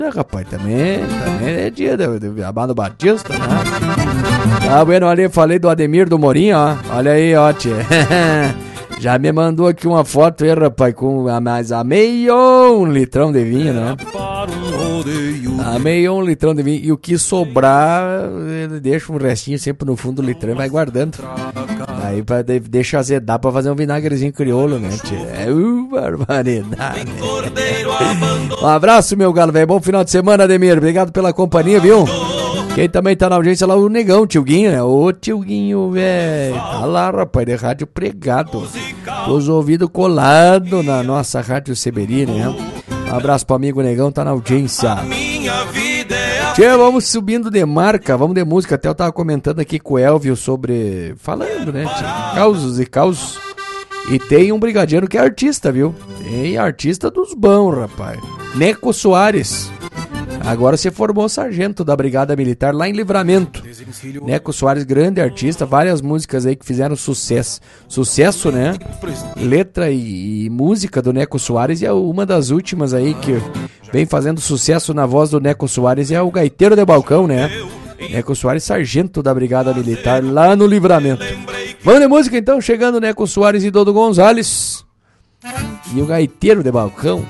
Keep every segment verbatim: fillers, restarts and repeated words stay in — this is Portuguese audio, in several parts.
rapaz, também, também é dia do, do Amado Batista, né? Tá bueno, ali, falei do Ademir do Morinho, ó. Olha aí, ó, tia. Já me mandou aqui uma foto aí, rapaz, com a, mais a meio um litrão de vinho, né? A meio um litrão de vinho. E o que sobrar, ele deixa um restinho sempre no fundo do litrão e vai guardando. Aí pra, deixa azedar pra fazer um vinagrezinho crioulo, né, tia? É uh, barbaridade. Um abraço, meu galo, velho. Bom final de semana, Ademir. Obrigado pela companhia, viu? Quem também tá na audiência lá, o Negão, tio Guinho, né? Ô, tio Guinho, velho. Tá lá, rapaz, de rádio pregado. Os ouvidos colados na nossa rádio Severina, né? Um abraço pro amigo Negão, tá na audiência. Tchê, vamos subindo de marca, vamos de música. Até eu tava comentando aqui com o Elvio sobre... Falando, né, tchê? Causos e causos. E tem um brigadiano que é artista, viu? Tem artista dos bons, rapaz. Neco Soares. Agora se formou sargento da Brigada Militar lá em Livramento. Neco Soares, grande artista, várias músicas aí que fizeram sucesso. Sucesso, né? Letra e, e música do Neco Soares, e é uma das últimas aí que vem fazendo sucesso na voz do Neco Soares é o Gaiteiro de Balcão, né? Neco Soares, sargento da Brigada Militar lá no Livramento. Vamos de música então, chegando Neco Soares e Dodo Gonzalez. E o Gaiteiro de Balcão.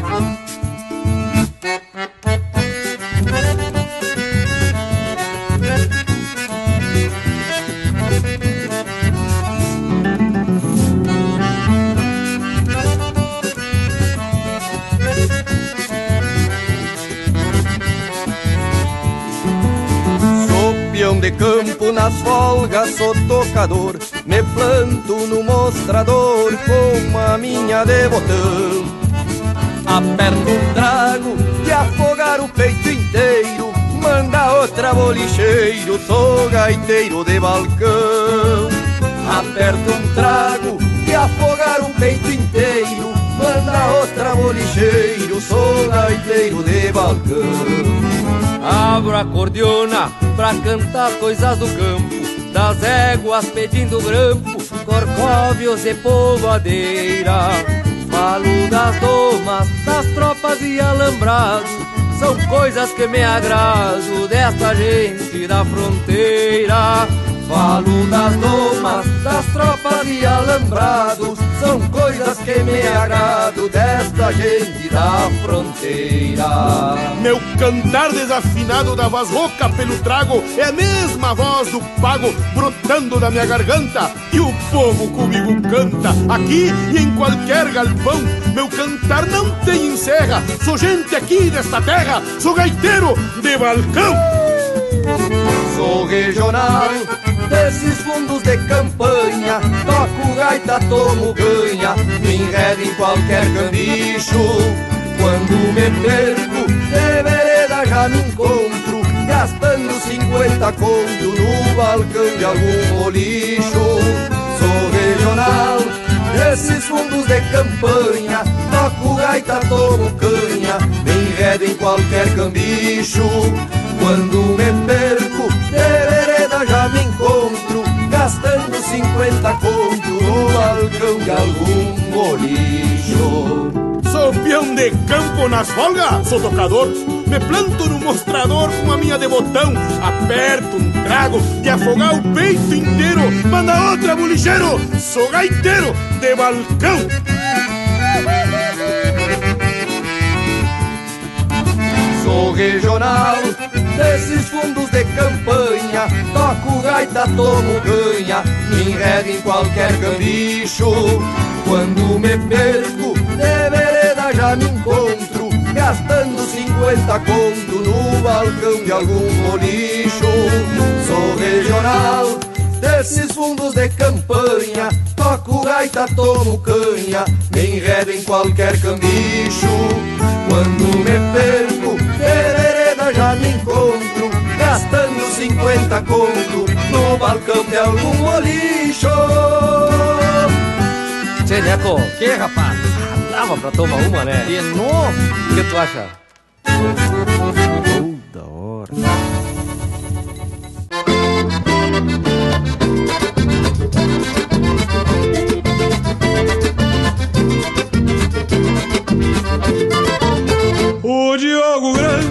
De campo nas folgas sou tocador, me planto no mostrador com a minha de botão. Aperto um trago de afogar o peito inteiro, manda outra bolicheiro, sou gaiteiro de balcão. Aperto um trago de afogar o peito inteiro, manda outra bolicheiro, sou gaiteiro de balcão. Abro a cordiona pra cantar coisas do campo, das éguas pedindo grampo, corcóvios e polvadeira. Falo das domas, das tropas e alambrados, são coisas que me agrado desta gente da fronteira. Falo das domas, das tropas e alambrados, são coisas que me agrado desta gente da fronteira. Meu cantar desafinado da voz rouca pelo trago é a mesma voz do pago brotando da minha garganta, e o povo comigo canta aqui e em qualquer galpão. Meu cantar não tem encerra, sou gente aqui desta terra, sou gaiteiro de balcão. Sou regional desses fundos de campanha, toco gaita, tomo canha, me enredo em qualquer cambicho. Quando me perco, de vereda já me encontro, gastando cinquenta conto no balcão de algum bolicho. Sou regional desses fundos de campanha, toco gaita, tomo canha, me enredo em qualquer cambicho. Quando me perco, de vereda já me encontro, gastando cinquenta conto no balcão de algum bolicho. Sou peão de campo nas folgas, sou tocador, me planto no mostrador com a minha de botão. Aperto um trago de afogar o peito inteiro, manda outra bolicheiro, sou gaiteiro de balcão. Sou regional desses fundos de campanha, toco gaita, tomo canha, me enredo em qualquer cambicho. Quando me perco, de vereda já me encontro, gastando cinquenta conto no balcão de algum bolicho. Sou regional desses fundos de campanha, toco gaita, tomo canha, me enredo em qualquer cambicho. Quando me perco, de vereda já me encontro, gastando cinquenta conto no balcão de algum bolicho. Tchê, Neco, que rapaz? Ah, dava pra tomar uma, né? De novo? O que tu acha? Oh, da hora. O Diogo Grande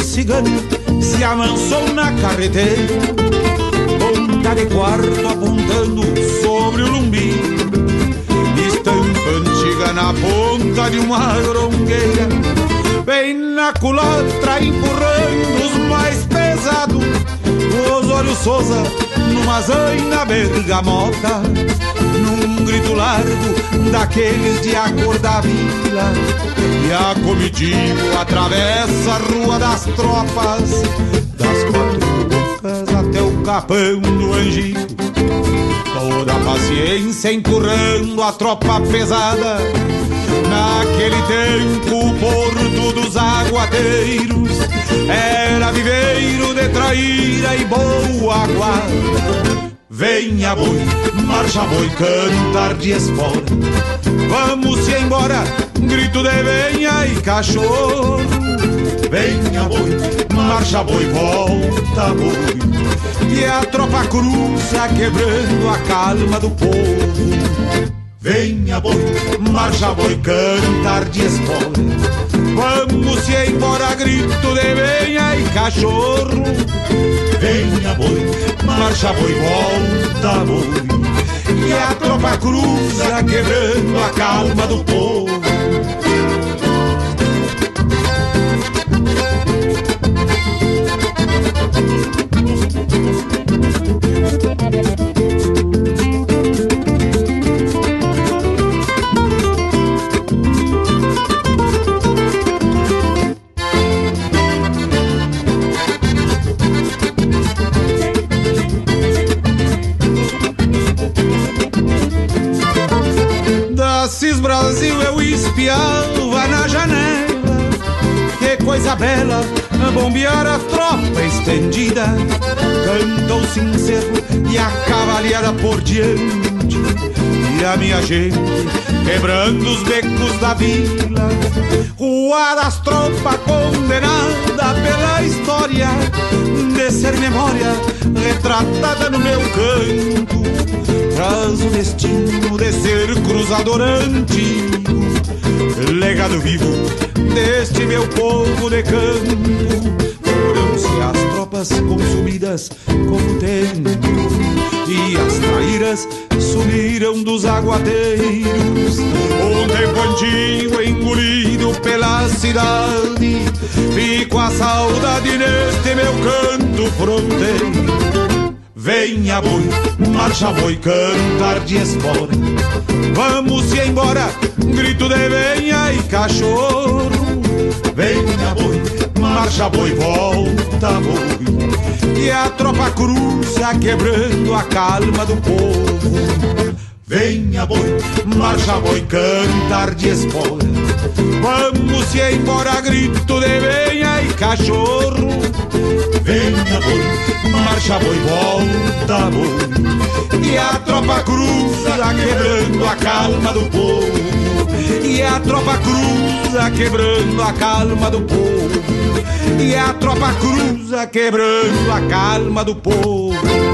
cigano se amansou na carreteira, ponta de quarto apontando sobre o lumbi, estampa antiga na ponta de uma grongueira, bem na culatra empurrando os mais pesados, os olhos Souza numa zaina bergamota, num grito largo daqueles de acordar a vila, e a comitiva atravessa a rua das tropas, das quatro bocas até o capão do Angico, toda a paciência empurrando a tropa pesada. Naquele tempo o porto dos aguateiros era viveiro de traíra e boa guarda. Venha boi, marcha boi, cantar de espora, vamos-se embora, grito de venha e cachorro. Venha boi, marcha boi, volta boi, e a tropa cruza quebrando a calma do povo. Venha boi, marcha boi, cantar de espora, vamos-se embora, grito de venha e cachorro. Venha boi, marcha boi, volta boi, e a tropa cruza quebrando a calma do povo. Assis Brasil eu espiava na janela, que coisa bela, bombear a tropa estendida, canta o sincero e a cavalhada por diante, e a minha gente quebrando os becos da vila, rua das tropas condenada pela história de ser memória retratada no meu canto, traz o destino de ser cruzador antigo, legado vivo deste meu povo de campo. Foram-se as tropas consumidas com o tempo, e as traíras sumiram dos aguateiros. Um tempo antigo engolido pela cidade, fico a saudade neste meu canto fronteiro. Venha boi, marcha boi, cantar de espora, vamos-se embora, grito de venha e cachorro. Venha boi, marcha boi, volta boi, e a tropa cruza quebrando a calma do povo. Venha boi, marcha boi, cantar de espora, vamos-se embora, grito de venha e cachorro. Venha boi, marcha boi, volta boi, e a tropa cruza quebrando a calma do povo. E a tropa cruza quebrando a calma do povo. E a tropa cruza quebrando a calma do povo.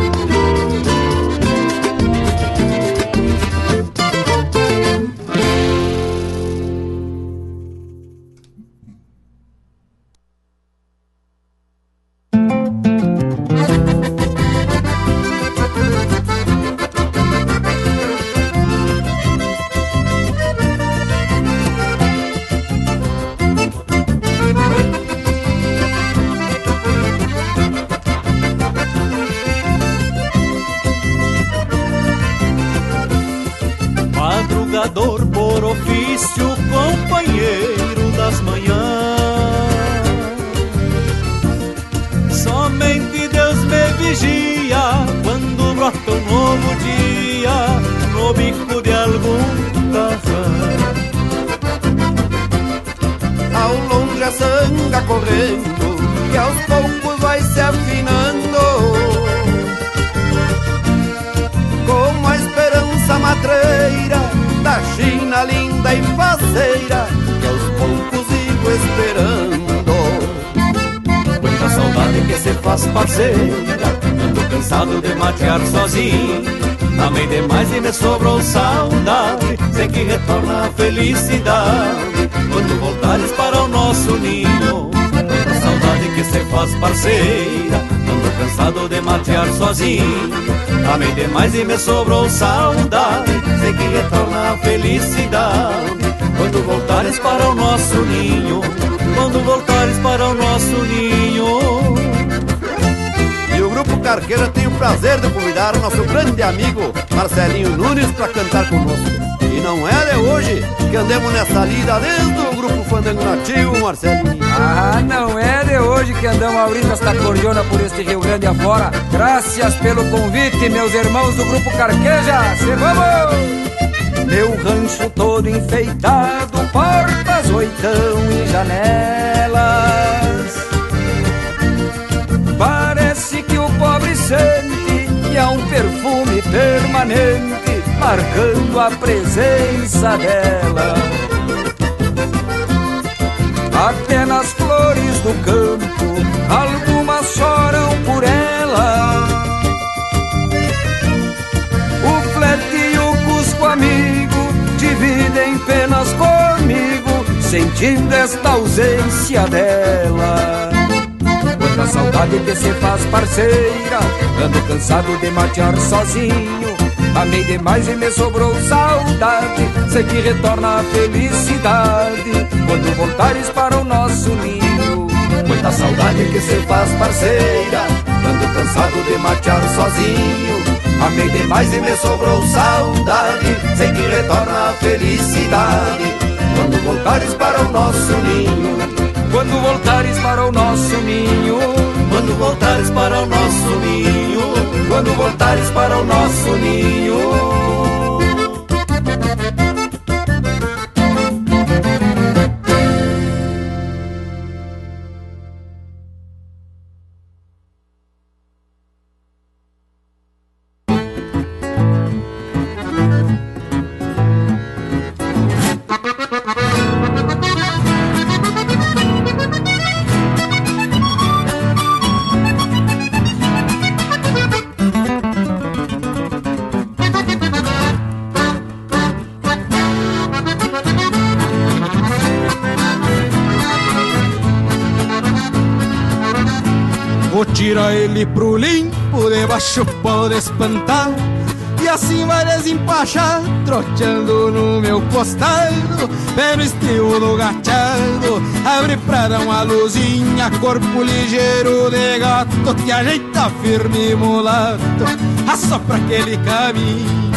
Por ofício, companheiro das manhãs, somente Deus me vigia quando brota um novo dia no bico de algum tarrão. Ao longe a sanga correndo e aos poucos vai se afinando, como a esperança matreira da China linda e faceira, que aos poucos igo esperando. Quanta saudade que se faz parceira, ando cansado de matear sozinho, amei demais e me sobrou saudade, sei que retorna a felicidade quando voltares para o nosso ninho. Quanta saudade que se faz parceira, ando cansado de matear sozinho. Amei demais e me sobrou saudade, sei que retorna a felicidade quando voltares para o nosso ninho, quando voltares para o nosso ninho. E o Grupo Carqueja tem o prazer de convidar o nosso grande amigo Marcelinho Nunes para cantar conosco. E não é de hoje que andemos nessa lida desde o Grupo Fandango Nativo, Marcelinho. Ah, não é de hoje que andamos abrindo esta cordiona por este Rio Grande afora. Graças pelo convite, meus irmãos do Grupo Carqueja. Se vamos! Meu rancho todo enfeitado, portas, oitão e janelas. Parece que o pobre sente que há um perfume permanente marcando a presença dela. Até nas flores do campo algumas choram por ela. O flete e o cusco amigo dividem penas comigo, sentindo esta ausência dela. Quanta saudade que se faz parceira, ando cansado de matear sozinho. Amei demais e me sobrou saudade, sei que retorna a felicidade quando voltares para o nosso ninho. Quanta saudade que se faz parceira, ando cansado de matear sozinho. Amei demais e me sobrou saudade, sei que retorna a felicidade quando voltares para o nosso ninho. Quando voltares para o nosso ninho, quando voltares para o nosso ninho, quando voltares para o nosso ninho. Tira ele pro limpo, debaixo pode espantar, e assim vai desempachar, troteando no meu costado. Pé no estribo do gachado, abre pra dar uma luzinha, corpo ligeiro de gato, te ajeita firme mulato, assopra aquele caminho.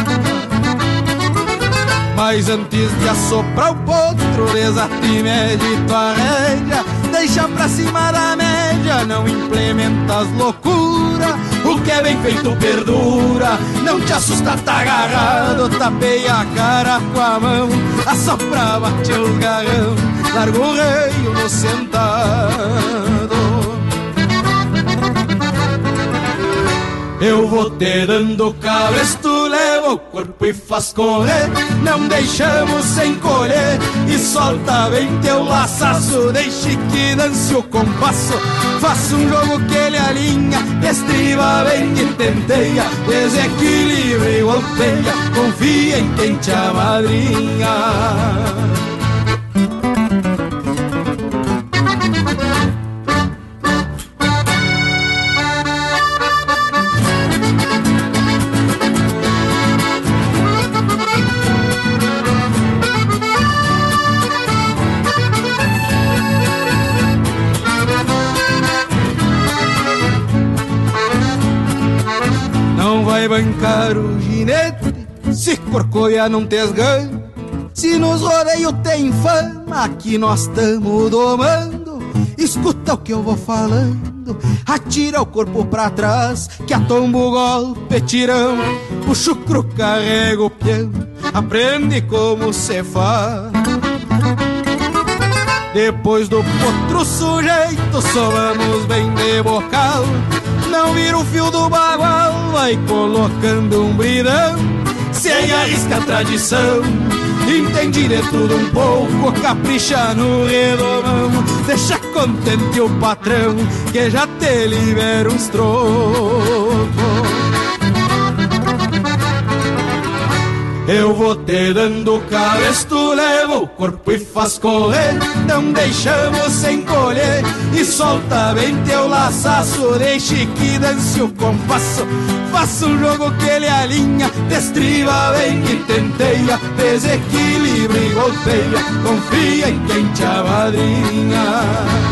Mas antes de assoprar o potro, desate e mede tua rédea, deixa pra cima da média, não implementa as loucuras. O que é bem feito perdura, não te assusta, tá agarrado, tapeia a cara com a mão, assopra, bate os garrão, larga o reio no sentado. Eu vou te dando cabresto, leva o corpo e faz correr, não deixamos sem colher, e solta bem teu laçaço, deixe que dance o compasso, faça um jogo que ele alinha, estriba bem e tenteia, desequilibra e golpeia, confia em quem te amadrinha. Vai bancar o ginete se corcoia não tesgando, se nos rodeio tem fama, aqui nós tamo domando. Escuta o que eu vou falando, atira o corpo pra trás, que atomba o golpe tirão, o chucro carrega o peão, aprende como se faz. Depois do potro sujeito, somamos bem de bocal, não vira o fio do bagual, vai colocando um bridão, sem arrisca a tradição, entende de tudo um pouco, capricha no redomão, deixa contente o patrão, que já te libera uns trocos. Eu vou te dando cabresto, levo o corpo e faz correr. Não deixamos sem colher e solta bem teu laçaço. Deixe que dance o compasso, faça um jogo que ele alinha. Destriva bem e tenteia, desequilibra e golpeia. Confia em quem te amadrinha.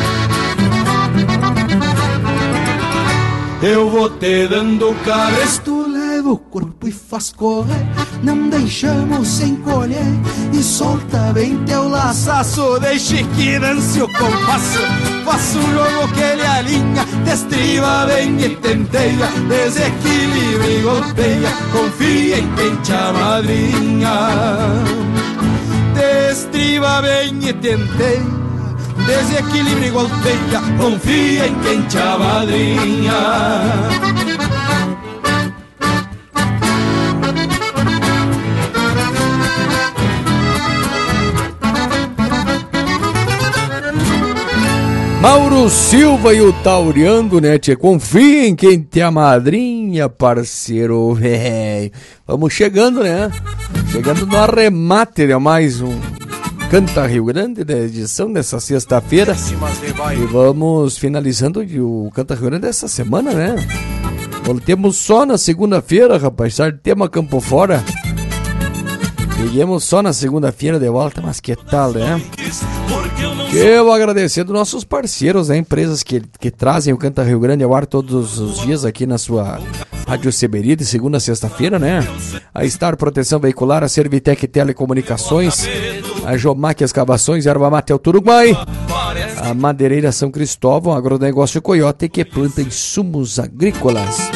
Eu vou te dando cabresto, levo o corpo e faz correr. Não deixamos sem colher e solta bem teu laçaço. Deixe que dance o compasso, faça um jogo que ele alinha. Destriva bem e tenteia, desequilibra e golpeia. Confia em quem te amadrinha. Destriva bem e tenteia, desequilibra e golpeia. Confia em quem te amadrinha. Mauro Silva e o Tauriando, né, tchê? Confia em quem te amadrinha, parceiro velho. Vamos chegando, né? Chegando no arremate de mais um Canta Rio Grande, da edição dessa sexta-feira. E vamos finalizando o Canta Rio Grande dessa semana, né? Voltemos só na segunda-feira, rapaz. Sabe, tema Campo Fora. Peguemos só na segunda-feira de volta, mas que tal, né? Eu agradecendo nossos parceiros, né? Empresas que, que trazem o Canta Rio Grande ao ar todos os dias aqui na sua Rádio Seberi, de segunda a sexta-feira, né? A Star Proteção Veicular, a Servitec Telecomunicações, a Jomac Escavações, Erva Mate Alto Uruguai, a Madeireira São Cristóvão, Agronegócio Coyote, que planta insumos agrícolas.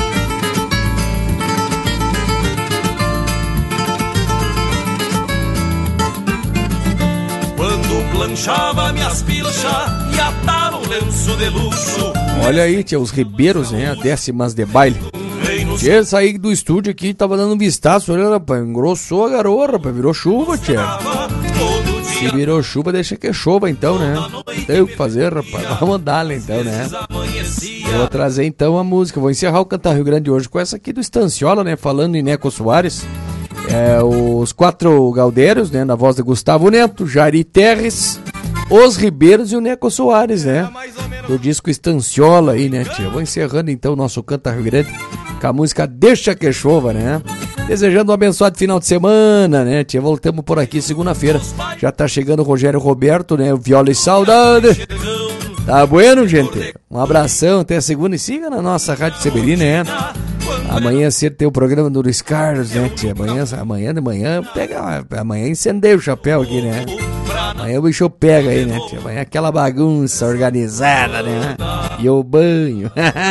Planchava minhas pilchas e atava o lenço de luxo. Olha aí, tia, os ribeiros, né? Décimas de baile. Tia, saí do estúdio aqui, tava dando um vistaço, olha, rapaz, engrossou a garoa, rapaz, virou chuva, tia. Se virou chuva, deixa que chova então, né? Não tem o que fazer, rapaz, vamos dar-lhe então, né? Eu vou trazer então a música, vou encerrar o Canta Rio Grande hoje com essa aqui do Estanciola, né? Falando em Neco Soares. É, os quatro Galdérios, né, na voz de Gustavo Neto, Jari Terres, Os Ribeiros e o Neco Soares, né, do disco Estanciola aí, né, tia. Vou encerrando então o nosso Canta Rio Grande com a música Deixa Que Chova, né, desejando um abençoado final de semana, né, tia. Voltamos por aqui segunda-feira, já tá chegando o Rogério Roberto, né, o Viola e Saudade. Tá bueno, gente? Um abração, até segunda e siga na nossa Rádio Seberi, né? Amanhã cedo tem o programa do Luiz Carlos, né, tia? Amanhã, amanhã de manhã, pega, amanhã incendeia o chapéu aqui, né? Amanhã o bicho pega aí, né, tia? Amanhã aquela bagunça organizada, né? E o banho.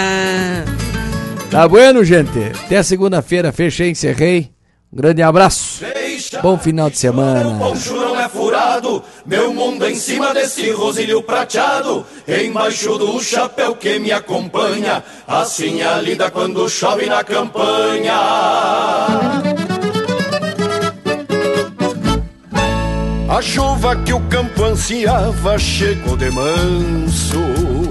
Tá bueno, gente? Até segunda-feira, fechei, encerrei. Um grande abraço. Bom final de semana. Meu poncho não é furado, meu mundo é em cima desse rosilho prateado, embaixo do chapéu que me acompanha, assim a lida quando chove na campanha. A chuva que o campo ansiava chegou de manso,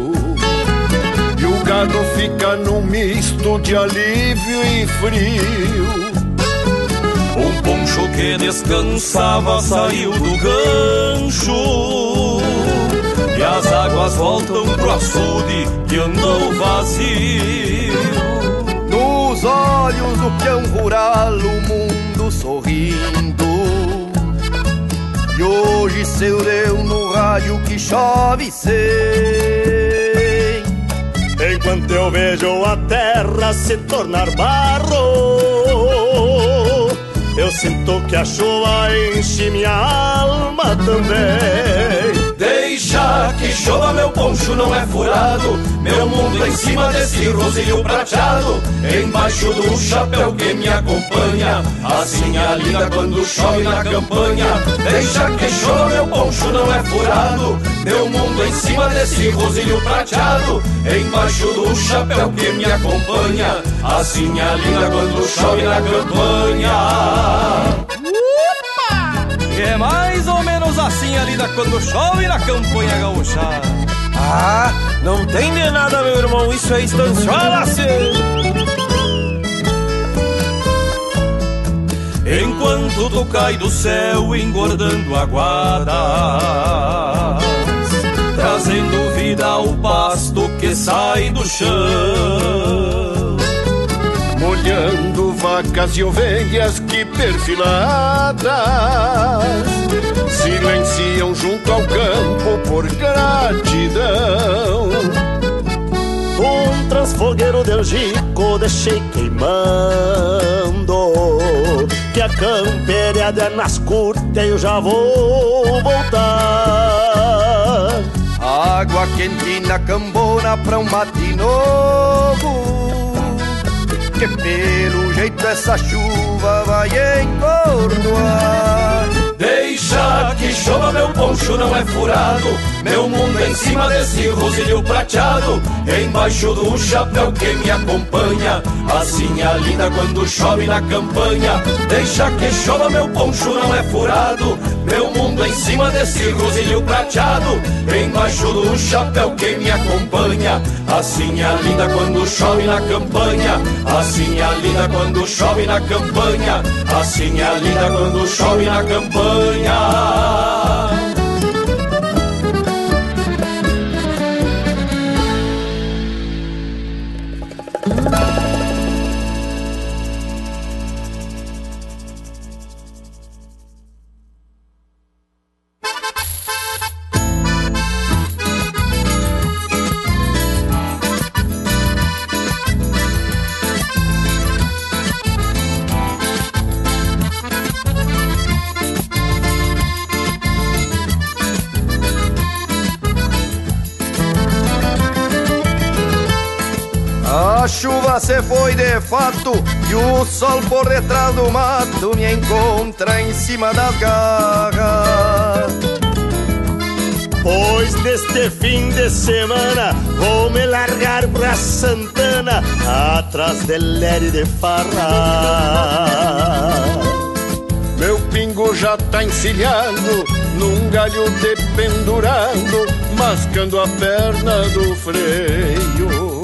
e o gado fica num misto de alívio e frio. Um poncho que descansava saiu do gancho, e as águas voltam pro açude que andou vazio. Nos olhos do peão rural o mundo sorrindo, e hoje seu deu no rádio que chove sem. Enquanto eu vejo a terra se tornar barro, eu sinto que a chuva enche minha alma também. Deixa que chova, meu poncho não é furado, meu mundo em cima desse rosilho prateado, embaixo do chapéu que me acompanha, assim a lida quando chove na campanha. Deixa que chova, meu poncho não é furado, meu mundo em cima desse rosilho prateado, embaixo do chapéu que me acompanha, assim a lida quando chove na campanha. É mais ou menos assim a lida quando chove na campanha gaúcha. Ah, não tem de nada, meu irmão, isso é Estanciola, sim. enquanto tu cai do céu engordando aguadas, trazendo vida ao pasto que sai do chão, molhando vacas e ovelhas que perfiladas silenciam junto ao campo por gratidão. Um transfogueiro del Gico deixei queimando, que a camperiada é nas curtas e eu já vou voltar. Água quente na cambona pra um mate novo, que pelo jeito essa chuva vai encordoar. Deixa que chova, meu poncho não é furado, meu mundo é em cima desse rosilho prateado, embaixo do chapéu que me acompanha, assim é linda quando chove na campanha. Deixa que chova, meu poncho não é furado, meu mundo é em cima desse rosilho prateado, embaixo do chapéu que me acompanha, assim é linda quando chove na campanha, assim é linda quando chove na campanha, assim é linda quando chove na campanha. A chuva se foi de fato e o sol por detrás do mato me encontra em cima das garras. Pois neste fim de semana vou me largar pra Santana, atrás de lere de farra. Meu pingo já tá encilhado, num galho dependurado, mascando a perna do freio.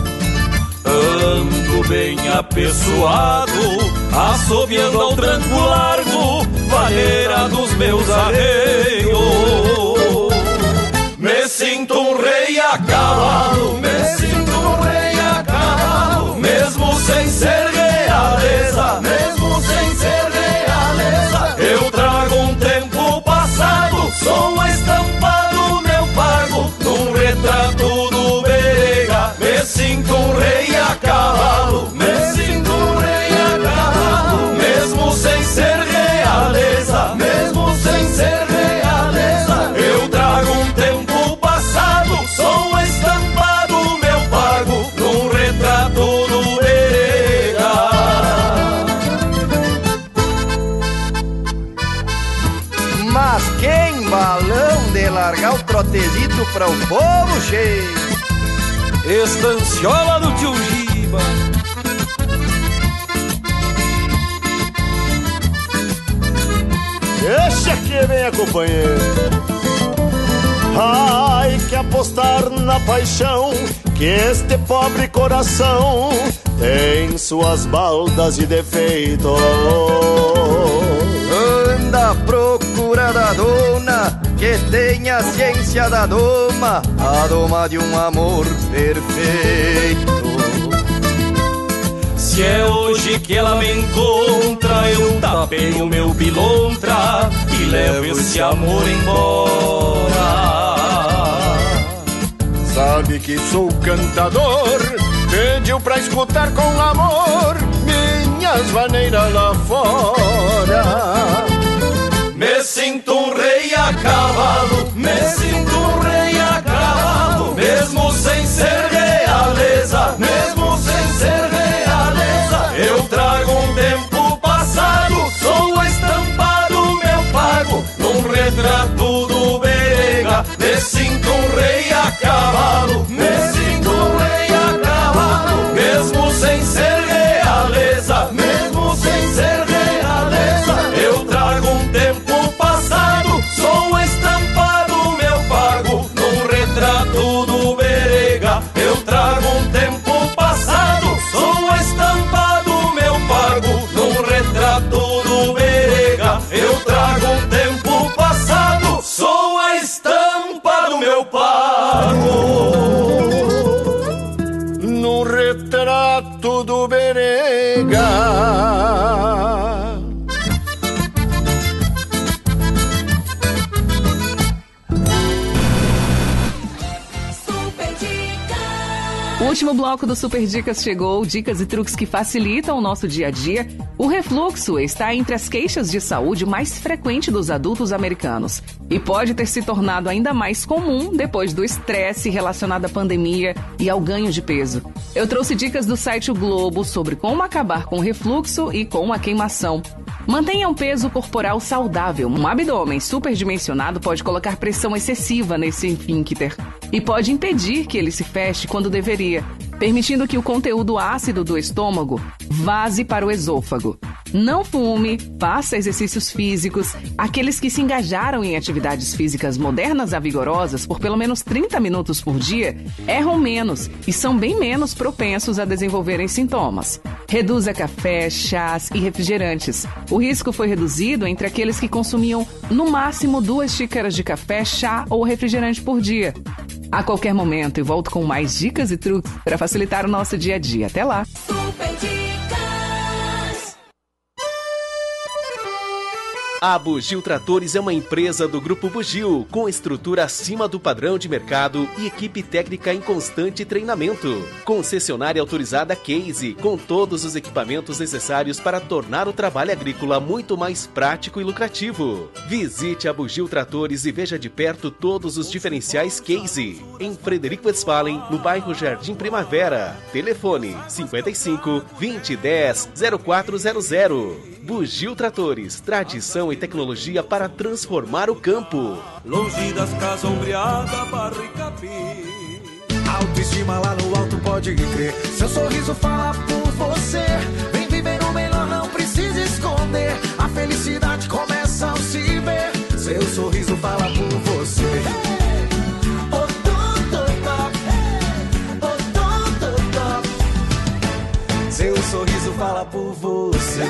Ando bem apessoado, assobiando ao tranco largo, vaneira dos meus arreios. Me sinto um rei a cavalo, me sinto um rei a cavalo, mesmo sem ser realeza, mesmo sem ser realeza. Eu trago um tempo passado, sou um estampado, meu pago, num retrato do Berega. Me sinto um rei a cavalo, me sinto um rei a cavalo, mesmo sem ser realeza, mesmo sem ser realeza. Eu trago um tempo passado, sou um estampado, meu pago, num retrato do Berega. Mas quem balão de largar o trotezito pra o povo cheio? Estanciola do tio Giba. Deixa que venha, companheiro. Ai, que apostar na paixão, que este pobre coração tem suas baldas e defeitos. Anda à procura da dona que tenha ciência da doma, a doma de um amor perfeito. Se é hoje que ela me encontra, eu tapei o meu pilontra e levo esse amor embora. Sabe que sou cantador, pediu pra escutar com amor minhas maneiras lá fora. Me sinto um rei a cavalo, me sinto um rei a cavalo, mesmo sem ser realeza, mesmo sem ser realeza. Eu trago um tempo passado, sou estampado, meu pago, num retrato do Berega. Me sinto um rei a cavalo, me sinto um rei a cavalo, mesmo sem ser realeza, mesmo sem ser realeza. Eu trago um tempo passado, sou estampado, meu pago, num retrato do Berega. Eu trago um tempo passado, sou estampado, meu pago, num retrato do pago no retrato do Berega. O último bloco do Super Dicas chegou, dicas e truques que facilitam o nosso dia a dia. O refluxo está entre as queixas de saúde mais frequentes dos adultos americanos e pode ter se tornado ainda mais comum depois do estresse relacionado à pandemia e ao ganho de peso. Eu trouxe dicas do site O Globo sobre como acabar com o refluxo e com a queimação. Mantenha um peso corporal saudável. Um abdômen superdimensionado pode colocar pressão excessiva nesse esfíncter e pode impedir que ele se feche quando deveria, permitindo que o conteúdo ácido do estômago vaze para o esôfago. Não fume, faça exercícios físicos. Aqueles que se engajaram em atividades físicas modernas a vigorosas por pelo menos trinta minutos por dia erram menos e são bem menos propensos a desenvolverem sintomas. Reduza café, chás e refrigerantes. O risco foi reduzido entre aqueles que consumiam no máximo duas xícaras de café, chá ou refrigerante por dia. A qualquer momento eu volto com mais dicas e truques para facilitar o nosso dia a dia. Até lá! Super Dicas. A Bugio Tratores é uma empresa do Grupo Bugio, com estrutura acima do padrão de mercado e equipe técnica em constante treinamento. Concessionária autorizada Case, com todos os equipamentos necessários para tornar o trabalho agrícola muito mais prático e lucrativo. Visite a Bugio Tratores e veja de perto todos os diferenciais Case, em Frederico Westphalen, no bairro Jardim Primavera. Telefone cinquenta e cinco, vinte, dez, zero quatro zero zero. Bugio Tratores, tradição e tecnologia para transformar o campo. Longe das casas ombreadas, barro e capim. Autoestima lá no alto, pode crer. Seu sorriso fala por você. Vem viver o melhor, não precisa esconder. A felicidade começa ao se ver. Seu sorriso fala por você. Seu sorriso fala por você.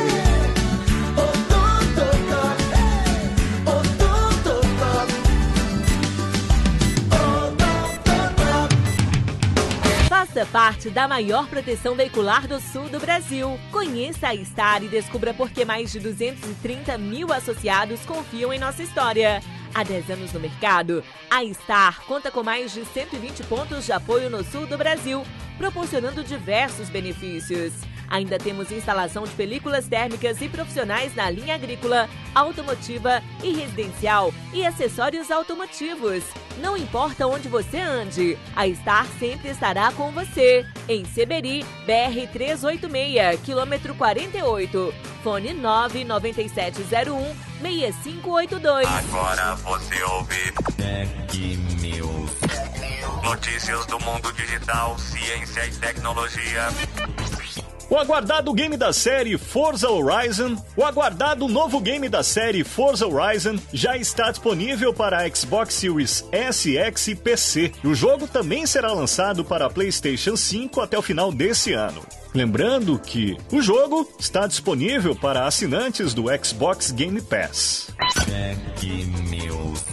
Faça parte da maior proteção veicular do sul do Brasil. Conheça a Star e descubra por que mais de duzentos e trinta mil associados confiam em nossa história. Há dez anos no mercado, a Star conta com mais de cento e vinte pontos de apoio no sul do Brasil, proporcionando diversos benefícios. Ainda temos instalação de películas térmicas e profissionais na linha agrícola, automotiva e residencial e acessórios automotivos. Não importa onde você ande, a Star sempre estará com você. Em Seberi, B R trezentos e oitenta e seis, quilômetro quarenta e oito. Fone nove nove sete zero um, seis cinco oito dois. Agora você ouve Tech News. Notícias do mundo digital, ciência e tecnologia. O aguardado game da série Forza Horizon, o aguardado novo game da série Forza Horizon já está disponível para Xbox Series S, X e P C. E o jogo também será lançado para PlayStation cinco até o final desse ano. Lembrando que o jogo está disponível para assinantes do Xbox Game Pass. Tech News.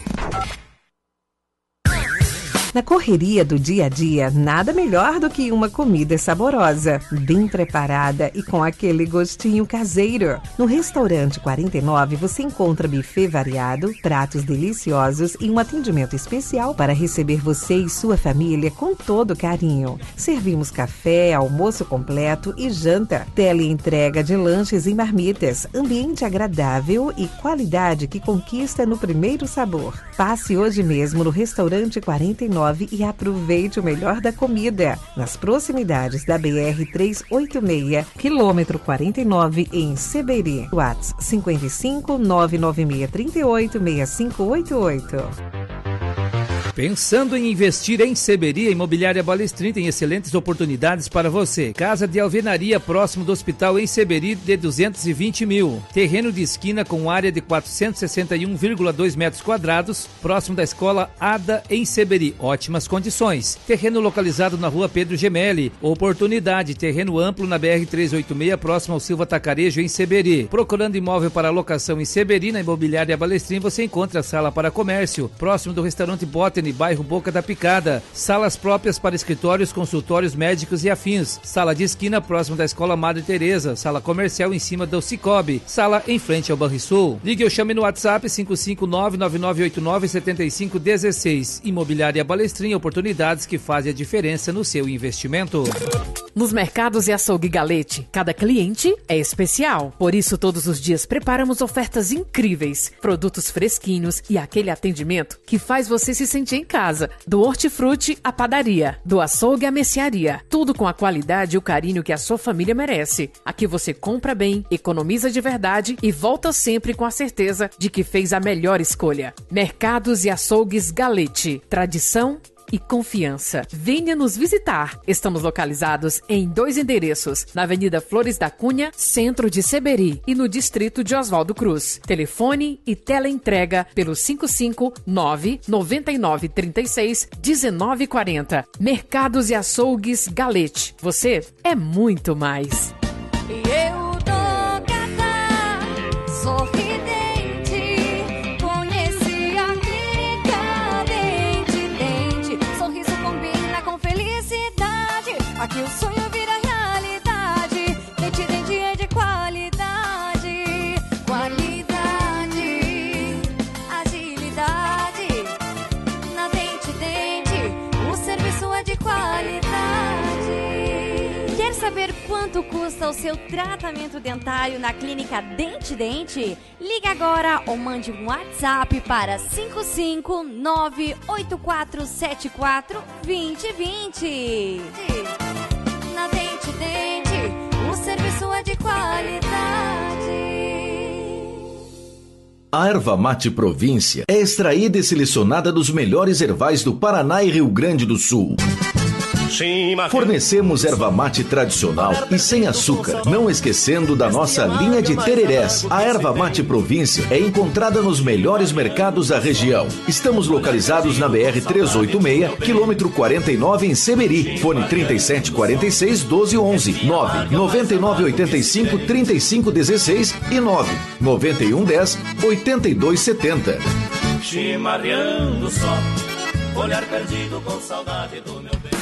Na correria do dia a dia, nada melhor do que uma comida saborosa, bem preparada e com aquele gostinho caseiro. No Restaurante quarenta e nove você encontra buffet variado, pratos deliciosos e um atendimento especial para receber você e sua família com todo carinho. Servimos café, almoço completo e janta, teleentrega de lanches e marmitas, ambiente agradável e qualidade que conquista no primeiro sabor. Passe hoje mesmo no Restaurante quarenta e nove e aproveite o melhor da comida, nas proximidades da B R trezentos e oitenta e seis, quilômetro quarenta e nove, em Seberi. WhatsApp cinco cinco, nove nove seis três oito, seis cinco oito oito. Pensando em investir em Seberi, a Imobiliária Balestrin tem excelentes oportunidades para você. Casa de alvenaria próximo do hospital em Seberi de duzentos e vinte mil. Terreno de esquina com área de quatrocentos e sessenta e um vírgula dois metros quadrados, próximo da escola Ada em Seberi. Ótimas condições. Terreno localizado na rua Pedro Gemelli. Oportunidade, terreno amplo na B R trezentos e oitenta e seis, próximo ao Silva Tacarejo em Seberi. Procurando imóvel para locação em Seberi, na Imobiliária Balestrin você encontra a sala para comércio, próximo do restaurante Bote Metropolitan, bairro Boca da Picada. Salas próprias para escritórios, consultórios médicos e afins. Sala de esquina próximo da Escola Madre Teresa. Sala comercial em cima do Cicobi. Sala em frente ao Banrisul. Ligue ou chame no WhatsApp cinco cinco nove, nove nove oito nove, sete cinco um seis. Imobiliária Balestrin, oportunidades que fazem a diferença no seu investimento. Nos mercados e açougue Galete, cada cliente é especial. Por isso, todos os dias preparamos ofertas incríveis, produtos fresquinhos e aquele atendimento que faz você se sentir em casa. Do hortifruti à padaria, do açougue à mercearia, tudo com a qualidade e o carinho que a sua família merece. Aqui você compra bem, economiza de verdade e volta sempre com a certeza de que fez a melhor escolha. Mercados e açougues Galete, tradição e confiança. Venha nos visitar. Estamos localizados em dois endereços, na Avenida Flores da Cunha, centro de Seberi, e no distrito de Oswaldo Cruz. Telefone e teleentrega pelo cinco cinco nove, nove nove três seis, um nove quatro zero. Mercados e açougues Galete. Você é muito mais. Eu tô gata, sorridente, conheci a clínica Dente Dente. Sorriso combina com felicidade, aqui o sonho vira realidade. Dente Dente é de qualidade, qualidade, agilidade. Na Dente Dente, o serviço é de qualidade. Quer saber quanto custa o seu tratamento dentário na clínica Dente Dente? Ligue agora ou mande um WhatsApp para cinco cinco nove oito quatro sete quatro dois zero dois zero. Na Dente Dente, o serviço é de qualidade. A erva mate Província é extraída e selecionada dos melhores ervais do Paraná e Rio Grande do Sul. Fornecemos erva mate tradicional e sem açúcar, não esquecendo da nossa linha de tererés. A erva mate Província é encontrada nos melhores mercados da região. Estamos localizados na B R trezentos e oitenta e seis, quilômetro quarenta e nove, em Seberi. Fone trinta e sete quarenta e seis, doze onze, nove nove nove oito cinco, três cinco um seis e nove nove um um zero, oito dois sete zero. Chimarreando só, olhar perdido com saudade do meu bem.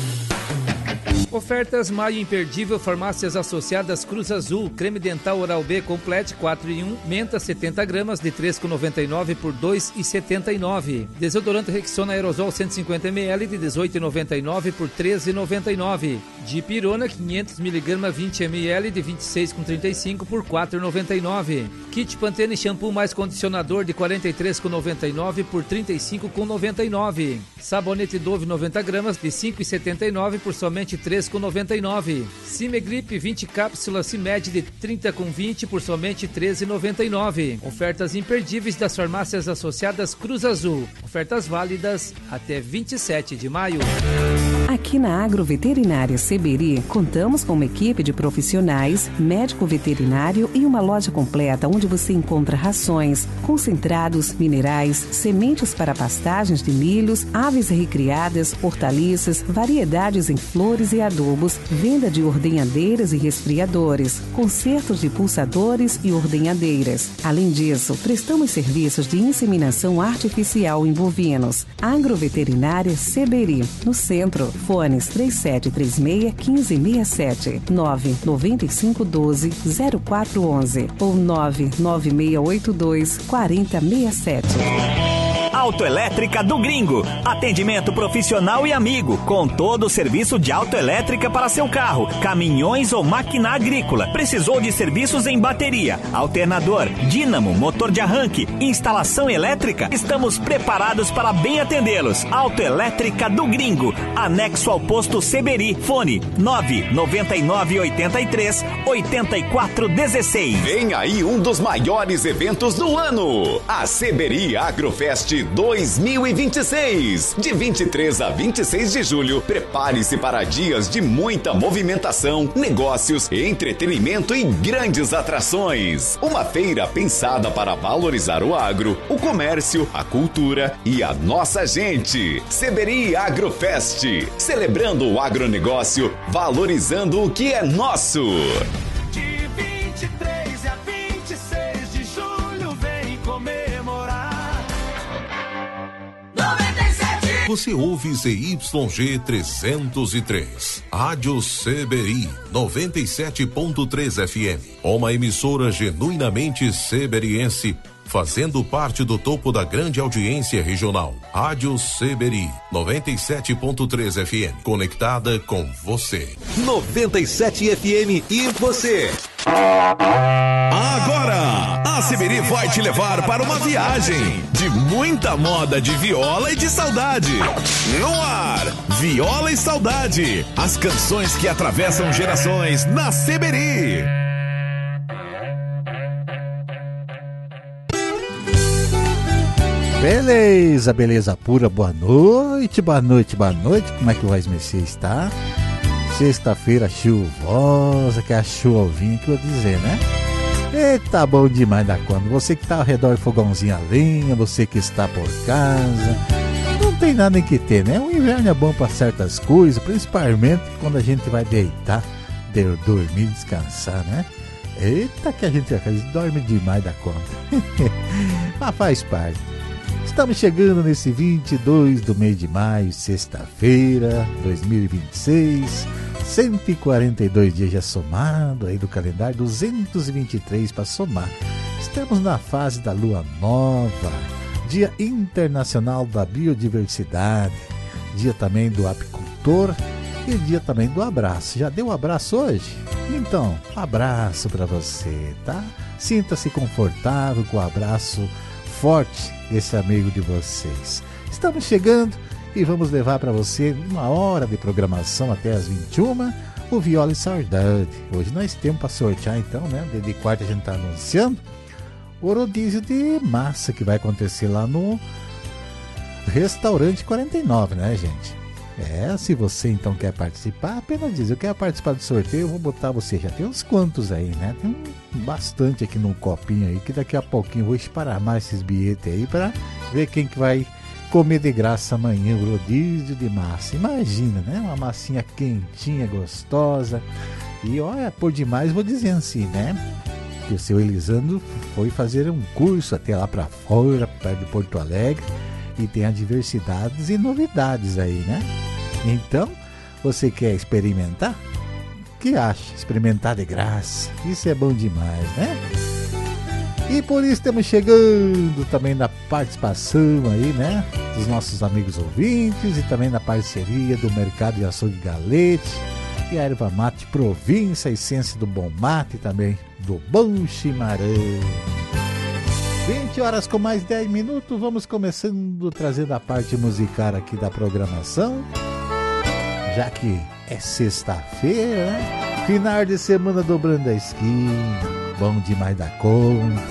Ofertas Maio Imperdível, Farmácias Associadas Cruz Azul, creme dental Oral-B Complete quatro em um, menta setenta gramas de três reais e noventa e nove por dois reais e setenta e nove. Desodorante Rexona Aerosol cento e cinquenta mililitros de dezoito reais e noventa e nove por treze reais e noventa e nove. Dipirona quinhentos miligramas vinte mililitros de vinte e seis reais e trinta e cinco por quatro reais e noventa e nove. Kit Pantene Shampoo mais condicionador de quarenta e três reais e noventa e nove por trinta e cinco reais e noventa e nove. Sabonete Dove noventa gramas de cinco reais e setenta e nove por somente três reais e noventa e nove. Cimegrip vinte cápsulas Cimed de trinta com vinte por somente treze reais e noventa e nove. Ofertas imperdíveis das Farmácias Associadas Cruz Azul. Ofertas válidas até vinte e sete de maio. Aqui na Agroveterinária Seberi, contamos com uma equipe de profissionais, médico veterinário e uma loja completa onde você encontra rações, concentrados, minerais, sementes para pastagens de milhos, aves recriadas, hortaliças, variedades em flores e adubos, venda de ordenhadeiras e resfriadores, consertos de pulsadores e ordenhadeiras. Além disso, prestamos serviços de inseminação artificial em bovinos. Agroveterinária Seberi, no centro. Fones três sete três seis, um cinco seis sete, nove nove cinco um dois, zero quatro um um ou nove nove seis oito dois, quatro zero seis sete. Autoelétrica do Gringo. Atendimento profissional e amigo, com todo o serviço de autoelétrica para seu carro, caminhões ou máquina agrícola. Precisou de serviços em bateria, alternador, dínamo, motor de arranque, instalação elétrica? Estamos preparados para bem atendê-los. Autoelétrica do Gringo, anexo ao posto Seberi. Fone nove nove nove oito três, oito quatro um seis. Vem aí um dos maiores eventos do ano, a Seberi Agrofest dois mil e vinte e seis. De vinte e três a vinte e seis de julho, prepare-se para dias de muita movimentação, negócios, entretenimento e grandes atrações. Uma feira pensada para valorizar o agro, o comércio, a cultura e a nossa gente. Seberi Agrofest, celebrando o agronegócio, valorizando o que é nosso. De vinte e três a vinte e seis de julho, vem comemorar. noventa e sete você ouve Z Y G trezentos e três. Rádio Seberi noventa e sete ponto três F M. Uma emissora genuinamente seberiense, fazendo parte do topo da grande audiência regional. Rádio Seberi noventa e sete ponto três F M. Conectada com você. noventa e sete F M e você. Agora, a Seberi vai te levar para uma viagem de muita moda de viola e de saudade. No ar, Viola e Saudade, as canções que atravessam gerações na Seberi. Beleza, beleza pura, boa noite, boa noite, boa noite, como é que o Voz Messias está? Sexta-feira chuvosa, que é a chuvinha que eu ia dizer, né? Eita, bom demais da conta. Você que está ao redor do fogãozinho a lenha, você que está por casa, não tem nada em que ter, né? O inverno é bom para certas coisas, principalmente quando a gente vai deitar, dormir, descansar, né? Eita, que a gente, a gente dorme demais da conta. Mas faz parte. Estamos chegando nesse vinte e dois do mês de maio, sexta-feira, dois mil e vinte e seis, cento e quarenta e dois dias já somado aí do calendário, duzentos e vinte e três para somar. Estamos na fase da lua nova, Dia Internacional da Biodiversidade, dia também do apicultor e dia também do abraço. Já deu um abraço hoje? Então, um abraço para você, tá? Sinta-se confortável com o abraço forte esse amigo de vocês. Estamos chegando e vamos levar para você uma hora de programação até as vinte e uma, o Viola e Saudade. Hoje nós temos para sortear então, né? Desde quarta a gente está anunciando o rodízio de massa que vai acontecer lá no Restaurante quarenta e nove, né, gente? É, se você então quer participar, apenas diz, eu quero participar do sorteio, eu vou botar você, já tem uns quantos aí, né? Tem um, bastante aqui no copinho aí, que daqui a pouquinho eu vou esparramar esses bilhetes aí pra ver quem que vai comer de graça amanhã o rodízio de massa. Imagina, né? Uma massinha quentinha, gostosa. E olha, por demais vou dizer assim, né? Que o seu Elisandro foi fazer um curso até lá pra fora, perto de Porto Alegre, e tem adversidades e novidades aí, né? Então, você quer experimentar? O que acha? Experimentar de graça. Isso é bom demais, né? E por isso estamos chegando também na participação aí, né? Dos nossos amigos ouvintes e também na parceria do Mercado de Açougue Galete e a Erva Mate Província, a essência do bom mate também, do bom chimarrão. vinte horas com mais dez minutos, vamos começando trazendo a parte musical aqui da programação, já que é sexta-feira, né? Final de semana dobrando a esquina, bom demais da conta.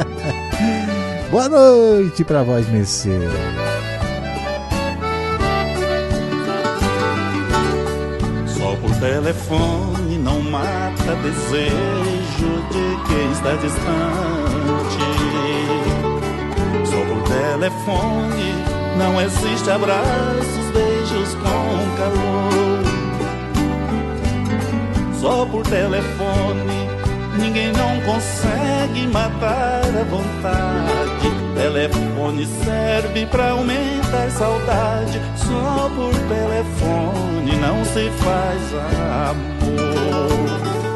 Boa noite pra Voz Messias. Só por telefone não mata desejo de quem está distante. Só por telefone não existe abraços, beijos com calor. Só por telefone ninguém não consegue matar a vontade. Telefone serve pra aumentar a saudade. Só por telefone não se faz amor.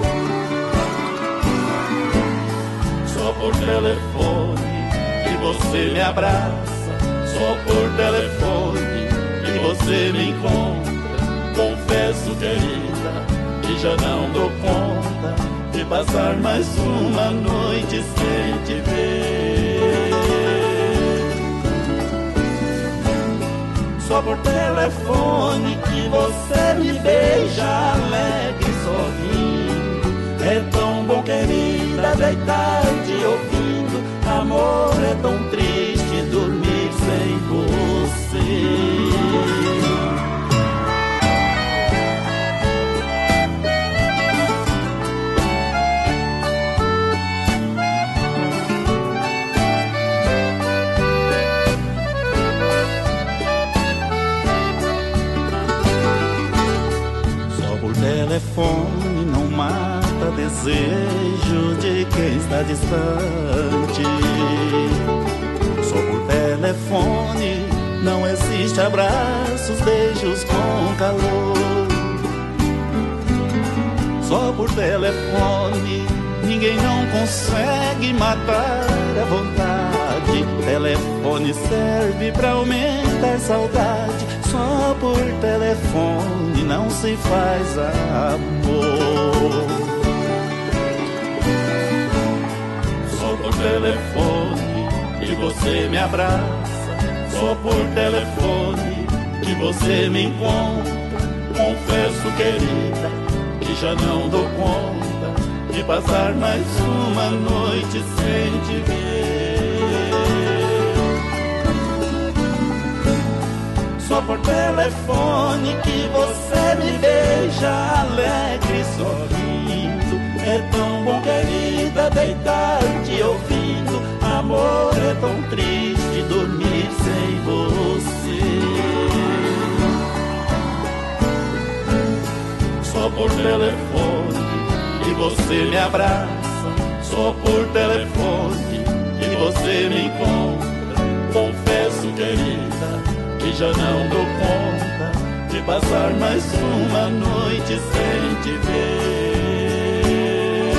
Só por telefone que você me abraça, só por telefone que você me encontra. Confesso, querida, que já não dou conta de passar mais uma noite sem te ver. Só por telefone que você me beija alegre e sorrindo. É tão bom, querida, deitar te ouvindo. Amor, é tão triste dormir sem você. Só por telefone não mata desejo de quem está distante. Só por telefone não existe noite, abraços, beijos com calor. Só por telefone, ninguém não consegue matar a vontade. Telefone serve pra aumentar a saudade. Só por telefone não se faz amor. Só por telefone que você me abraça. Só por telefone que você me encontra. Confesso, querida, que já não dou conta de passar mais uma noite sem te ver. Só por telefone que você me beija alegre sorrindo. É tão bom, querida, deitar te ouvindo. Amor, é tão triste dormir sem você. Só por telefone que você me abraça. Só por telefone que você me encontra. Confesso, querida, que já não dou conta de passar mais uma noite sem te ver.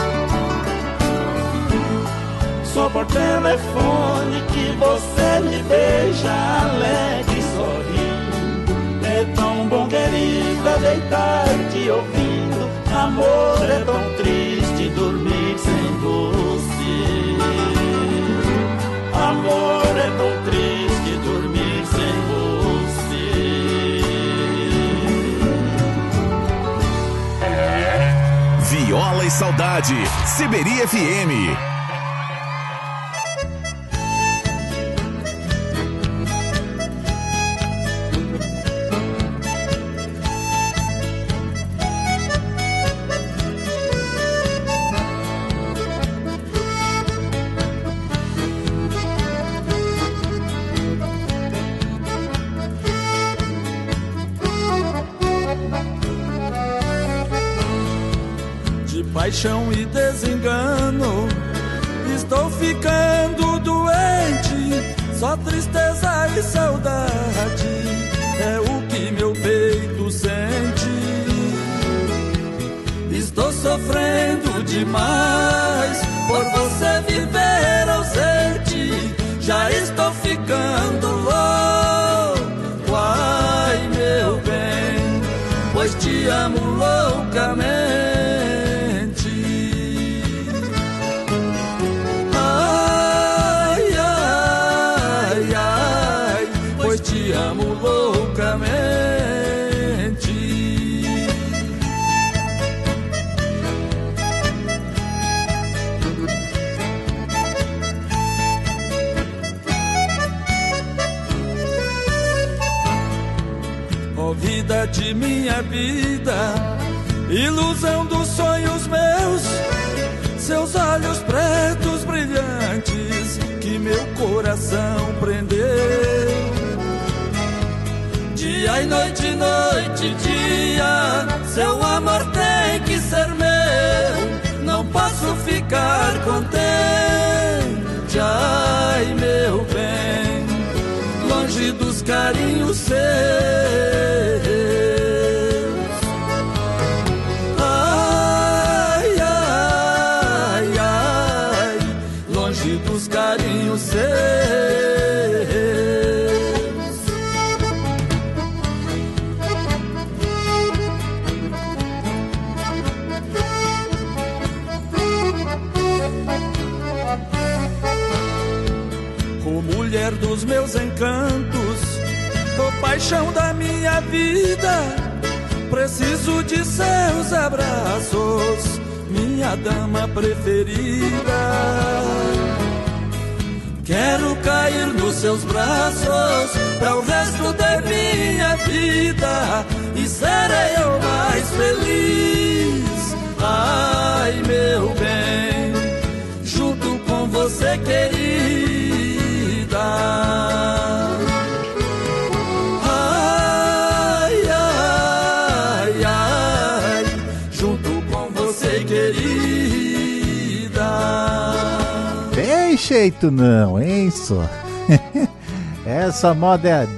Só por telefone que você me beija alegre sorrindo. É tão bom, querida, deitar te ouvindo. Amor, é tão triste dormir sem você. Amor, é tão triste dormir sem você. Viola e Saudade, Seberi F M. Paixão e desengano, estou ficando doente. Só tristeza e saudade é o que meu peito sente. Estou sofrendo demais por você viver ausente. Já estou ficando louco, ai meu bem, pois te amo loucamente. Te amo loucamente. Ó vida de minha vida, ilusão dos sonhos meus, seus olhos pretos brilhantes que meu coração prendeu. Dia e noite, noite e dia, seu amor tem que ser meu. Não posso ficar contente, ai meu bem, longe dos carinhos seus. Ai, ai, ai, longe dos carinhos seus. Mulher dos meus encantos, ô paixão da minha vida, preciso de seus abraços, minha dama preferida. Quero cair nos seus braços para o resto da minha vida e serei eu mais feliz. Ai meu bem, junto com você, querida. Ai, ai, ai, junto com você, querida. Tem jeito não, hein, só? Essa moda é a dama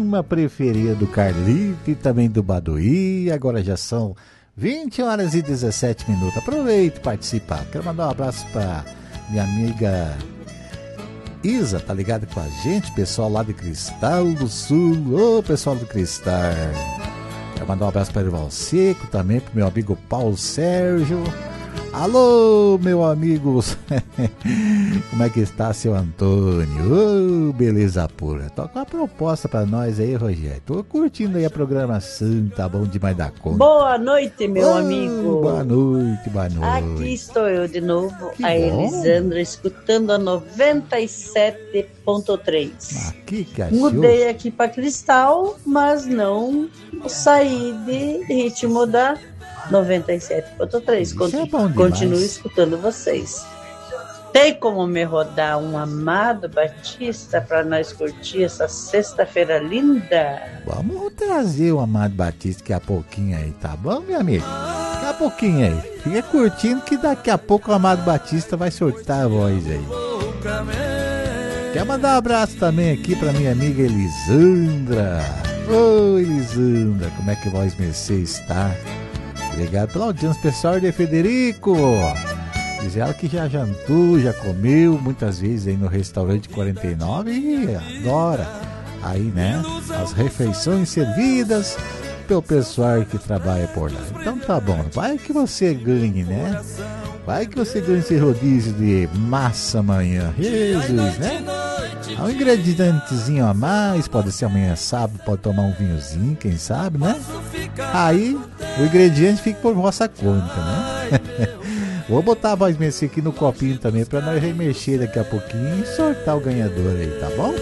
turma preferida do Carlito e também do Baduí. Agora já são vinte horas e dezessete minutos. Aproveite e participar. Quero mandar um abraço para minha amiga Isa, tá ligado com a gente? Pessoal lá de Cristal do Sul. Ô, pessoal do Cristal. Quero mandar um abraço para o Irmão Seco também, para o meu amigo Paulo Sérgio. Alô, meu amigo. Como é que está, seu Antônio? Oh, beleza pura. Toca uma proposta pra nós aí, Rogério. Tô curtindo aí a programação, tá bom demais da conta. Boa noite, meu oh, amigo. Boa noite, boa noite. Aqui estou eu de novo, que a bom. Elisandra, escutando a noventa e sete ponto três. Ah, que cachorro. Mudei aqui pra Cristal, mas não saí de ritmo da noventa e sete ponto três. Continu- é continuo escutando vocês. Tem como me rodar um Amado Batista para nós curtir essa sexta-feira linda? Vamos trazer o Amado Batista daqui a pouquinho aí, tá bom, meu amigo? Daqui a pouquinho aí. Fica curtindo que daqui a pouco o Amado Batista vai soltar a voz aí. Quero mandar um abraço também aqui pra minha amiga Elisandra. Ô, Elisandra, como é que voz mercê está? Obrigado pela audiência, pessoal de Federico. Diz ela que já jantou, já comeu muitas vezes aí no restaurante quarenta e nove e adora aí, né, as refeições servidas pelo pessoal que trabalha por lá. Então tá bom, vai que você ganhe, né? Vai que você ganhe esse rodízio de massa amanhã. Jesus, né? Há um ingredientezinho a mais, pode ser amanhã sábado, pode tomar um vinhozinho, quem sabe, né? Aí o ingrediente fica por vossa conta, né? Vou botar a voz mercê aqui no copinho também pra nós remexer daqui a pouquinho e sortar o ganhador aí, tá bom?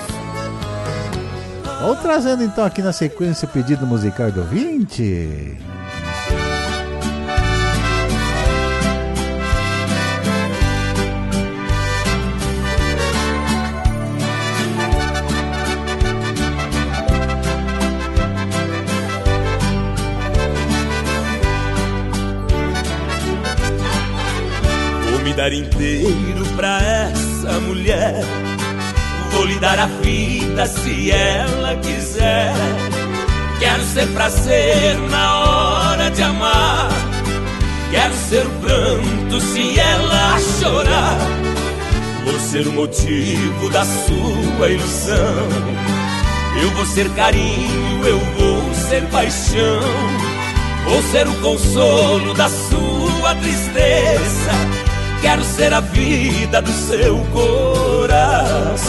Vou trazendo então aqui na sequência o pedido musical do ouvinte. Me dar inteiro pra essa mulher, vou lhe dar a vida se ela quiser. Quero ser prazer na hora de amar, quero ser o pranto se ela chorar. Vou ser o motivo da sua ilusão, eu vou ser carinho, eu vou ser paixão, vou ser o consolo da sua tristeza. Quero ser a vida do seu coração.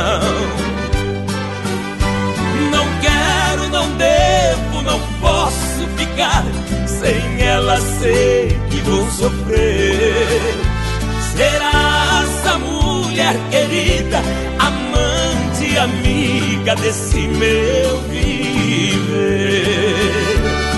Não quero, não devo, não posso ficar sem ela, sei que vou sofrer. Serás a mulher querida, amante, amiga desse meu viver.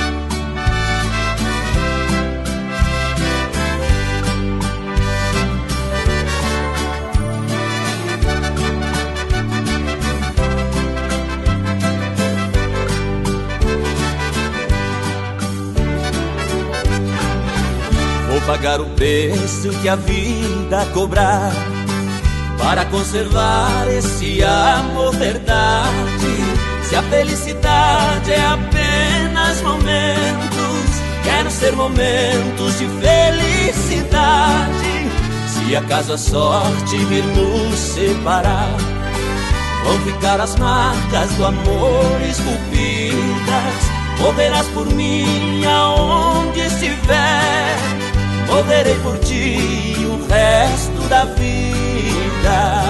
Vou pagar o preço que a vida cobrar para conservar esse amor verdade. Se a felicidade é apenas momentos, quero ser momentos de felicidade. Se acaso a sorte vir nos separar, vão ficar as marcas do amor esculpidas. Morrerás por mim aonde estiver, morrerei por ti o resto da vida.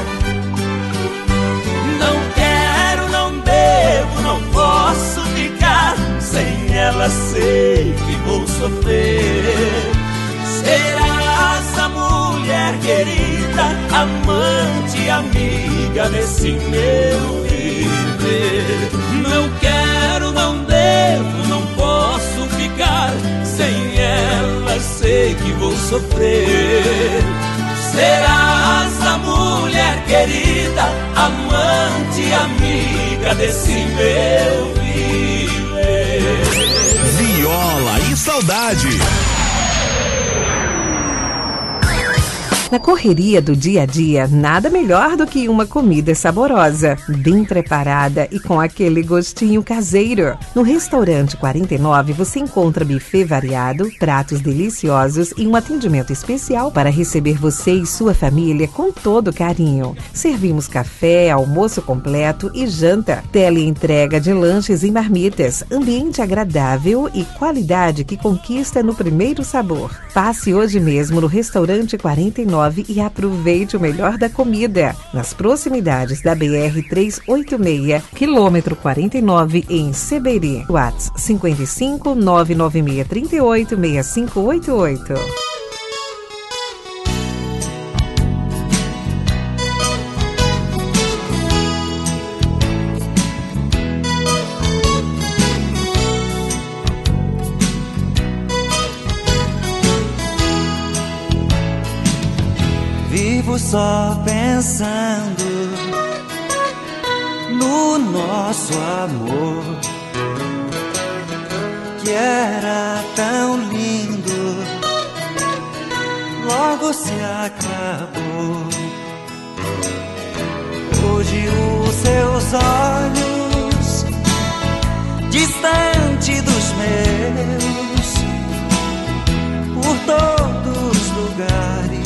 Não quero, não devo, não posso ficar sem ela, sei que vou sofrer. Serás a mulher querida, amante, amiga desse meu viver. Não quero, não devo, não posso ficar sem ela, sei que vou sofrer. Serás a mulher querida, amante, amiga desse meu viver. Viola e Saudade. Na correria do dia a dia, nada melhor do que uma comida saborosa, bem preparada e com aquele gostinho caseiro. No Restaurante quarenta e nove você encontra buffet variado, pratos deliciosos e um atendimento especial para receber você e sua família com todo carinho. Servimos café, almoço completo e janta. Teleentrega de lanches e marmitas, ambiente agradável e qualidade que conquista no primeiro sabor. Passe hoje mesmo no Restaurante quarenta e nove e aproveite o melhor da comida. Nas proximidades da B R trezentos e oitenta e seis, quilômetro quarenta e nove, em Seberi. WhatsApp cinco cinco nove nove seis três oito seis cinco oito oito. Vivo só pensando no nosso amor, que era tão lindo, logo se acabou. Hoje os seus olhos, distante dos meus, por todos os lugares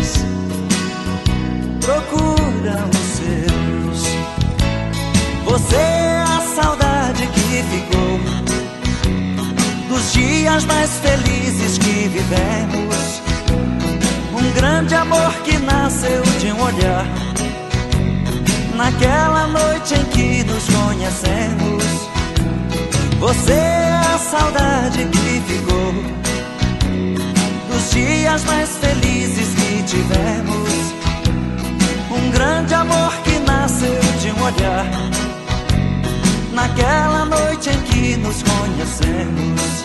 procuram os seus. Você é a saudade que ficou dos dias mais felizes que vivemos. Um grande amor que nasceu de um olhar, naquela noite em que nos conhecemos. Você é a saudade que ficou dos dias mais felizes que tivemos. Um grande amor que nasceu de um olhar, naquela noite em que nos conhecemos.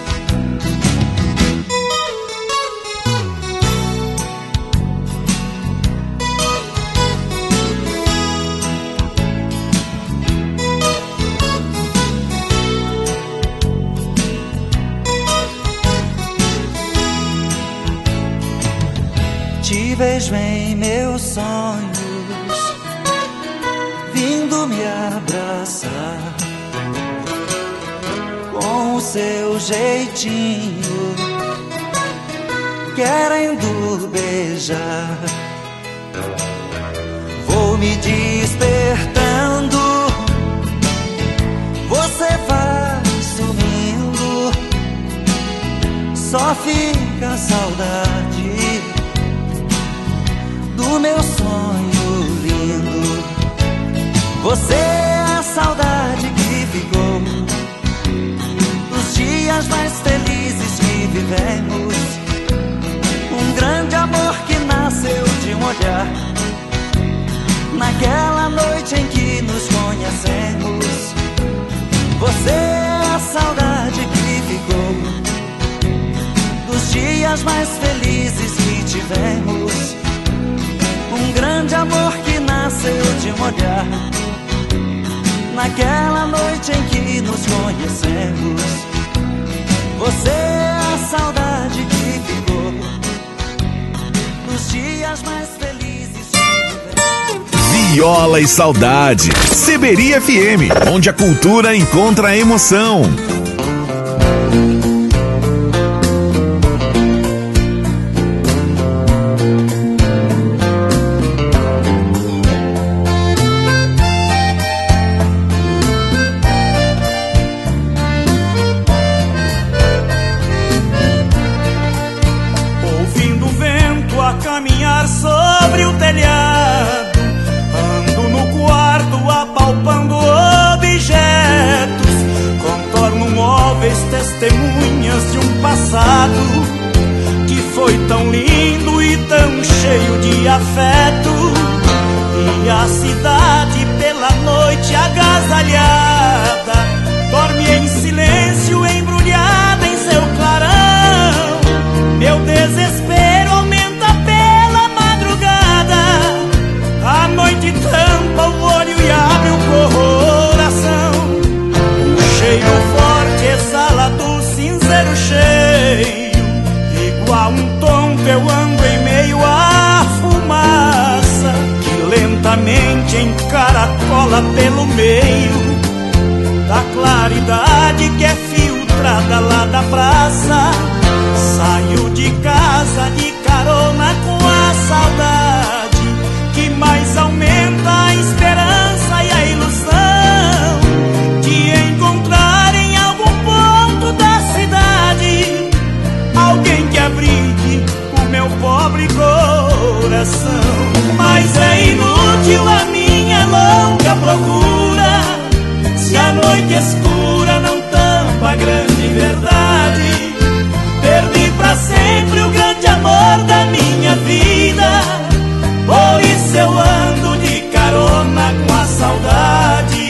Te vejo em meus sonhos, vindo me abraçar, com o seu jeitinho, querendo beijar. Vou me despertando, você vai sumindo, só fica a saudade do meu sonho lindo. Você é a saudade que ficou dos dias mais felizes que vivemos. Um grande amor que nasceu de um olhar, naquela noite em que nos conhecemos. Você é a saudade que ficou dos dias mais felizes que tivemos. Um grande amor que nasceu de um olhar, naquela noite em que nos conhecemos. Você é a saudade que ficou dos dias mais felizes que vivemos. Viola e Saudade, Seberi F M, onde a cultura encontra a emoção. Sobre o telhado, ando no quarto apalpando objetos, contorno móveis, testemunhas de um passado que foi tão lindo e tão cheio de afeto. E a cidade pela noite agasalhada dorme em silêncio, embrulhada em seu clarão. Meu desespero aumenta pela madrugada, a noite tampa o olho e abre o coração. Um cheiro forte exala do cinzeiro cheio, igual um tonto eu ando em meio à fumaça. caracola pelo meio da claridade que é filtrada lá da praça. Saio de casa de carona com a saudade que mais aumenta a esperança e a ilusão de encontrar em algum ponto da cidade alguém que abrigue o meu pobre coração. Mas é inútil a minha louca procura se a noite escura não tampa a grande verdade. Perdi pra sempre o grande amor da minha vida, por isso eu ando de carona com a saudade.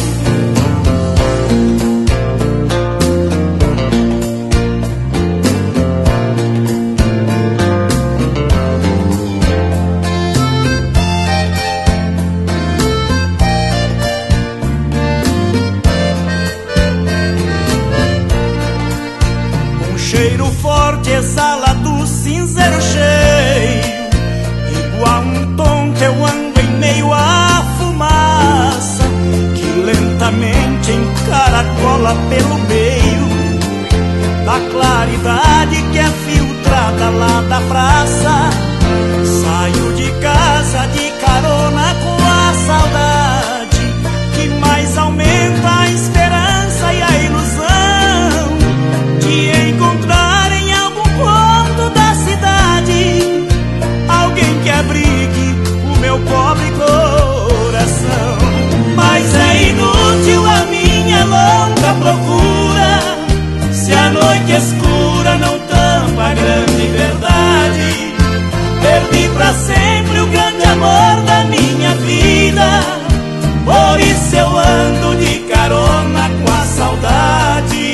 Cheiro forte exala do cinzeiro cheio, igual um tom que eu ando em meio à fumaça que lentamente encaracola pelo meio da claridade que é filtrada lá da praça. Saio de casa de carona com a saudade que mais aumenta a esperança e a ilusão de encontrar em algum ponto da cidade alguém que abrigue o meu pobre coração. Mas é inútil a minha louca procura se a noite escura não tampa a grande verdade. Perdi pra sempre o grande amor da minha vida, por isso eu ando de carona com a saudade.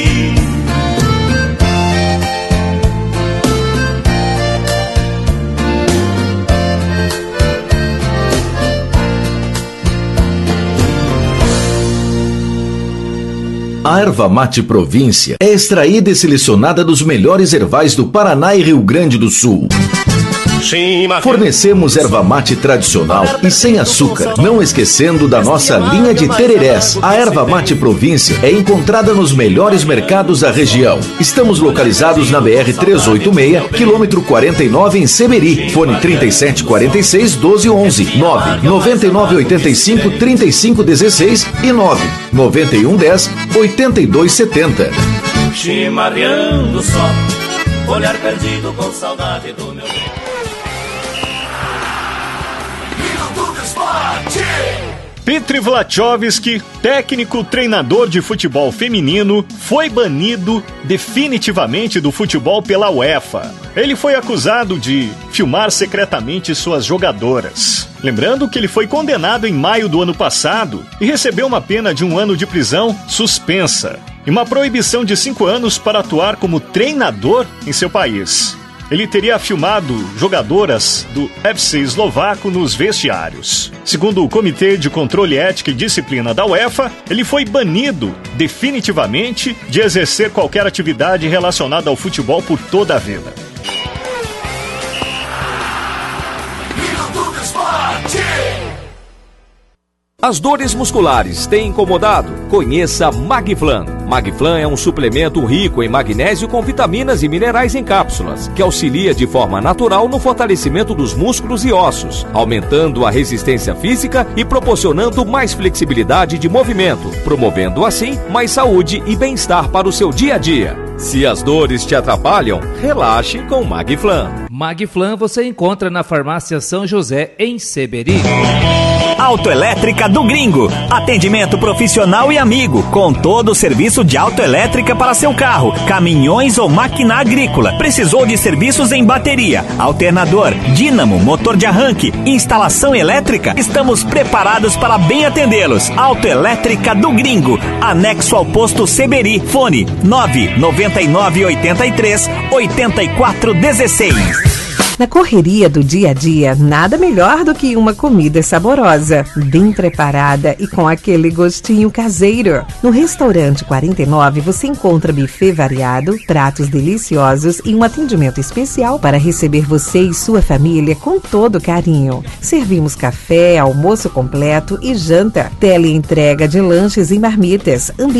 A erva mate Província é extraída e selecionada dos melhores ervais do Paraná e Rio Grande do Sul. Fornecemos erva mate tradicional e sem açúcar, não esquecendo da nossa linha de tererés. A erva mate Província é encontrada nos melhores mercados da região. Estamos localizados na B R trezentos e oitenta e seis, quilômetro quarenta e nove, em Seberi. Fone trinta e sete quarenta e seis, doze onze, nove nove nove oito cinco, trinta e cinco dezesseis e nove nove um dez, oitenta e dois setenta. Chimarreando só, olhar perdido com saudade do meu bem. Petr Vlachovski, técnico treinador de futebol feminino, foi banido definitivamente do futebol pela UEFA. Ele foi acusado de filmar secretamente suas jogadoras. Lembrando que ele foi condenado em maio do ano passado e recebeu uma pena de um ano de prisão suspensa e uma proibição de cinco anos para atuar como treinador em seu país. Ele teria filmado jogadoras do F C eslovaco nos vestiários. Segundo o Comitê de Controle Ética e Disciplina da UEFA, ele foi banido definitivamente de exercer qualquer atividade relacionada ao futebol por toda a vida. As dores musculares têm incomodado? Conheça Magiflan. Magiflan é um suplemento rico em magnésio com vitaminas e minerais em cápsulas, que auxilia de forma natural no fortalecimento dos músculos e ossos, aumentando a resistência física e proporcionando mais flexibilidade de movimento, promovendo assim mais saúde e bem-estar para o seu dia a dia. Se as dores te atrapalham, relaxe com Magiflan. Magiflan você encontra na Farmácia São José, em Seberi. Autoelétrica do Gringo. Atendimento profissional e amigo, com todo o serviço de autoelétrica para seu carro, caminhões ou máquina agrícola. Precisou de serviços em bateria, alternador, dínamo, motor de arranque, instalação elétrica? Estamos preparados para bem atendê-los. Autoelétrica do Gringo, anexo ao posto Seberi. Fone nove nove nove oito três, oito quatro um seis. Na correria do dia a dia, nada melhor do que uma comida saborosa, bem preparada e com aquele gostinho caseiro. No Restaurante quarenta e nove você encontra buffet variado, pratos deliciosos e um atendimento especial para receber você e sua família com todo carinho. Servimos café, almoço completo e janta, teleentrega de lanches e marmitas, ambiente